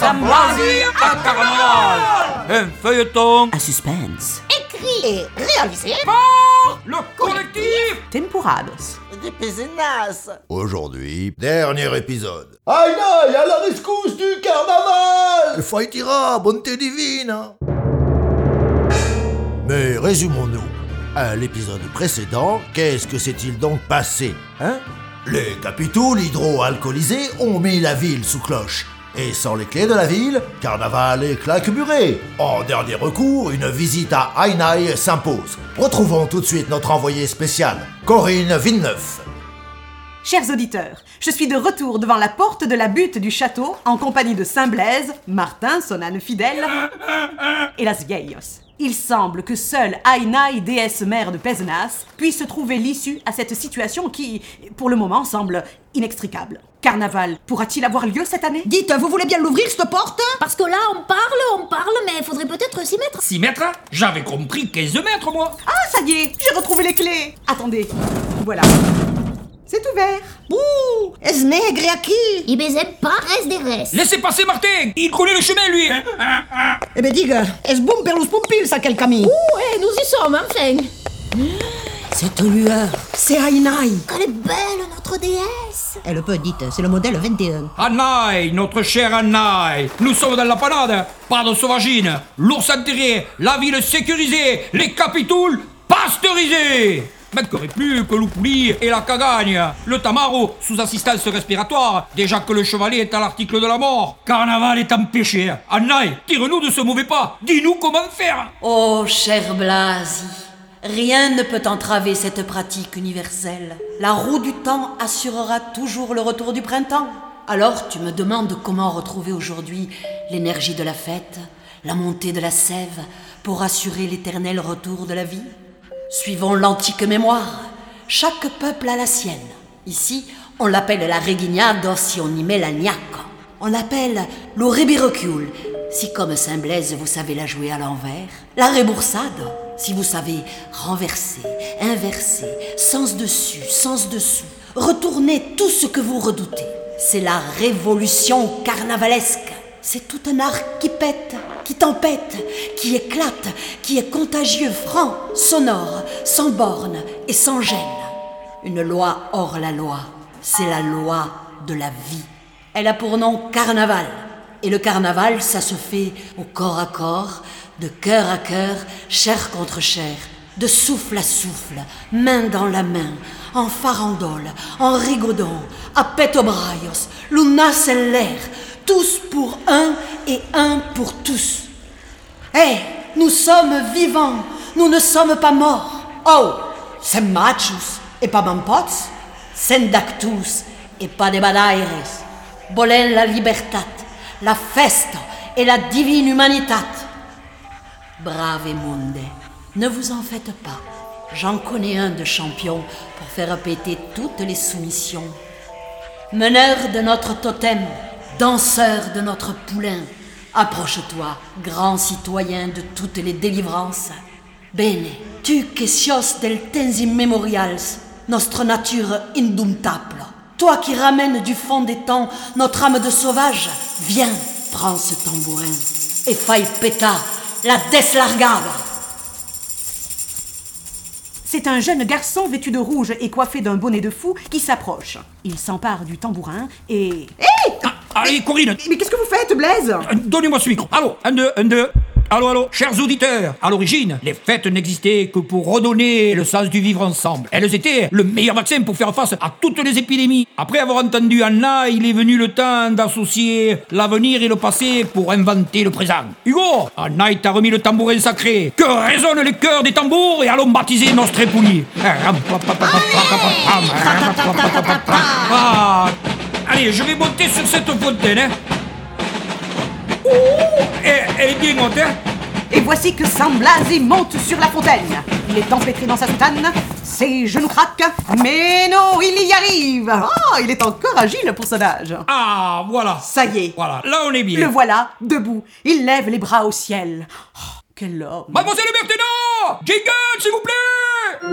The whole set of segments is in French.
Sam Blasi à Carnaval. Un feuilleton. Un suspense. Écrit et réalisé Par le collectif Tempurados. des Pézenas. Aujourd'hui, dernier épisode. Aïe aïe, à la rescousse du carnaval! Faitira, bonté divine. Mais résumons-nous. À l'épisode précédent, qu'est-ce que s'est-il donc passé, hein? Les capitouls hydro-alcoolisés ont mis la ville sous cloche. Et sans les clés de la ville, carnaval et claque murée. En dernier recours, une visite à Hainaï s'impose. Retrouvons tout de suite notre envoyé spécial, Corinne Villeneuve. Chers auditeurs, je suis de retour devant la porte de la butte du château en compagnie de Saint-Blaise, Martin, son âne fidèle, et Las Vieillos. Il semble que seule Hainaï, déesse mère de Pézenas, puisse trouver l'issue à cette situation qui, pour le moment, semble inextricable. Carnaval pourra-t-il avoir lieu cette année? Dites, vous voulez bien l'ouvrir, cette porte? Parce que là, on parle, mais il faudrait peut-être s'y mettre. 6 mètres. J'avais compris 15 mètres, moi. Ah, ça y est, j'ai retrouvé les clés. Attendez, voilà. C'est ouvert. Bouh! Es negre aqui! Il baisait pas reste des restes. Laissez passer Martin. Il connaît le chemin, lui. Eh ben diga, es bon per los pumpils aquel camí. Ouais, nous y sommes, enfin. Cette lueur, c'est Hainaï. Elle est belle, notre déesse. Elle peut, dites, c'est le modèle 21. Anaï, notre chère Anaï. Nous sommes dans la panade. Pas de sauvagine. L'ours enterré. La ville sécurisée. Les capitouls pasteurisés. Manquerait plus que l'Oupouli et la Cagagne. Le Tamaro, sous assistance respiratoire, déjà que le chevalet est à l'article de la mort. Carnaval est empêché. Anaï, tire-nous de ce mauvais pas. Dis-nous comment faire. Oh, cher Blasi, rien ne peut entraver cette pratique universelle. La roue du temps assurera toujours le retour du printemps. Alors tu me demandes comment retrouver aujourd'hui l'énergie de la fête, la montée de la sève, pour assurer l'éternel retour de la vie? Suivons l'antique mémoire. Chaque peuple a la sienne. Ici, on l'appelle la reguignado si on y met la gnacco. On l'appelle lo rebirocule, si comme Saint-Blaise vous savez la jouer à l'envers. La reboursado, si vous savez renverser, inverser, sens dessus, sens dessous. Retourner tout ce que vous redoutez. C'est la révolution carnavalesque. C'est tout un art qui pète, qui tempête, qui éclate, qui est contagieux, franc, sonore, sans borne et sans gêne. Une loi hors la loi, c'est la loi de la vie. Elle a pour nom carnaval. Et le carnaval, ça se fait au corps à corps, de cœur à cœur, chair contre chair, de souffle à souffle, main dans la main, en farandole, en rigodon, à petobraios, lunas en l'air, tous pour un et un pour tous. Hé, nous sommes vivants, nous ne sommes pas morts. Oh, c'est machos et pas mampots, sendactus et pas de badaires. Volen la libertat, la festa et la divine humanitat. Brave monde, ne vous en faites pas. J'en connais un de champion pour faire péter toutes les soumissions. Meneur de notre totem, danseur de notre poulain, approche-toi, grand citoyen de toutes les délivrances. Bene, tu que sios del temps immemorials, nostre nature indomptable. Toi qui ramènes du fond des temps notre âme de sauvage, viens, prends ce tambourin et fai péta la deslargada. C'est un jeune garçon vêtu de rouge et coiffé d'un bonnet de fou qui s'approche. Il s'empare du tambourin et... Allez, Corinne. Mais qu'est-ce que vous faites, Blaise? Donnez-moi ce micro. Allô, un, deux. Allô, chers auditeurs, à l'origine, les fêtes n'existaient que pour redonner le sens du vivre ensemble. Elles étaient le meilleur vaccin pour faire face à toutes les épidémies. Après avoir entendu Anna, il est venu le temps d'associer l'avenir et le passé pour inventer le présent. Hugo, Anna t'a remis le tambourin sacré. Que résonnent les cœurs des tambours et allons baptiser Nostre Pugni. Allez, je vais monter sur cette fontaine, hein. Elle est bien haute, hein. Et voici que Sam Blasi monte sur la fontaine. Il est empêtré dans sa soutane, ses genoux craquent, mais non, il y arrive. Ah, il est encore agile pour son âge. Ah, voilà. Ça y est. Voilà, là on est bien. Le voilà, debout. Il lève les bras au ciel. Oh, quel homme. Mademoiselle Berthénot, jingle, s'il vous plaît.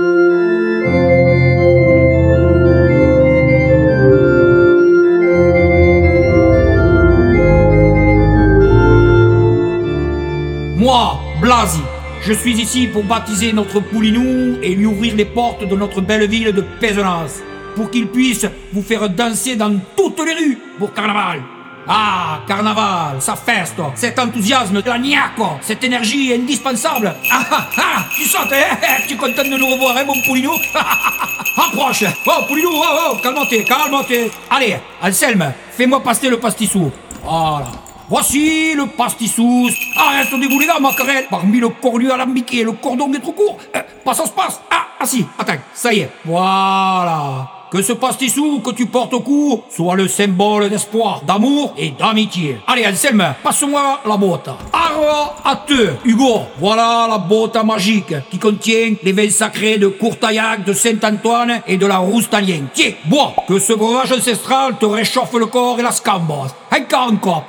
Blasi. Je suis ici pour baptiser notre Poulinou et lui ouvrir les portes de notre belle ville de Pézenas, pour qu'il puisse vous faire danser dans toutes les rues pour carnaval. Ah, carnaval, sa feste, cet enthousiasme, la niaque, cette énergie indispensable. Tu sautes, tu es content de nous revoir, hein, mon Poulinou? Approche. Oh, Poulinou, oh, calme-toi. Allez, Anselme, fais-moi passer le pastissou. Voilà. Voici le pastissou. Arrête de débouler là, ma carrelle. Parmi le cornu alambiqué et le cordon est trop court. Pas ça se passe. Ah, si, attends, ça y est. Voilà. Que ce pastissou que tu portes au cou soit le symbole d'espoir, d'amour et d'amitié. Allez, Anselme, passe-moi la botte. Arre à te, Hugo. Voilà la botte magique qui contient les vins sacrés de Courtaillac, de Saint-Antoine et de la Roustalien. Tiens, bois. Que ce breuvage ancestral te réchauffe le corps et la scambe. Encore.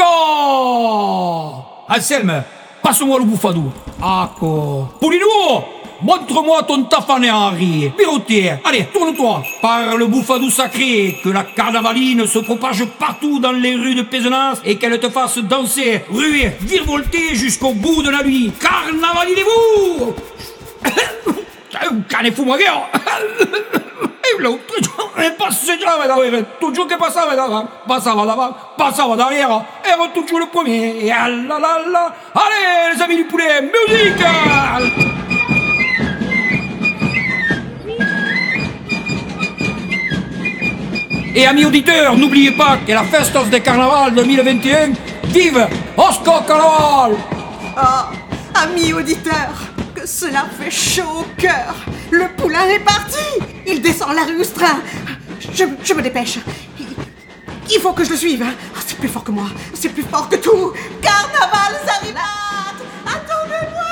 Oscar! Anselme, passe-moi le bouffadou. Acco. Poulinou! Montre-moi ton tafané Henri. Piroté, allez, tourne-toi. Par le bouffadou sacré, que la carnavaline se propage partout dans les rues de Pézenas et qu'elle te fasse danser, ruer, virevolter jusqu'au bout de la nuit. Carnavalinez-vous! Cane fu ma guerre! Tutto che passava derrière et retouche le premier. Et allez, les amis du poulet, musique! Et amis auditeurs, n'oubliez pas que la Festos de Carnaval 2021, vive Oscar Carnaval! Oh, amis auditeurs, que cela fait chaud au cœur. Le poulain est parti. Il descend la rue Oustrin. Je me dépêche. Il faut que je le suive. Oh, c'est plus fort que moi. C'est plus fort que tout. Carnaval Zarinat! Attendez-moi!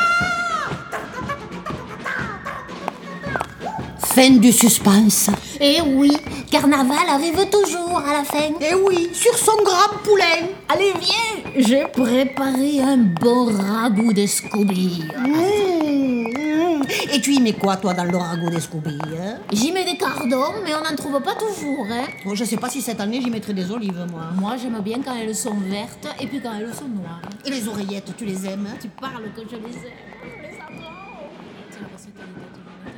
Fin du suspense. Eh oui, carnaval arrive toujours à la fin. Eh oui, sur son grand poulain. Allez, viens, j'ai préparé un bon ragoût d'escoubille. Et tu y mets quoi, toi, dans le ragoût d'escoubille, hein? J'y mets des cardons, mais on n'en trouve pas toujours, hein. Oh, je sais pas si cette année, j'y mettrai des olives, moi. Moi, j'aime bien quand elles sont vertes et puis quand elles sont noires. Et les oreillettes, tu les aimes? Tu parles que je les aime. Je les adore. C'est la recette de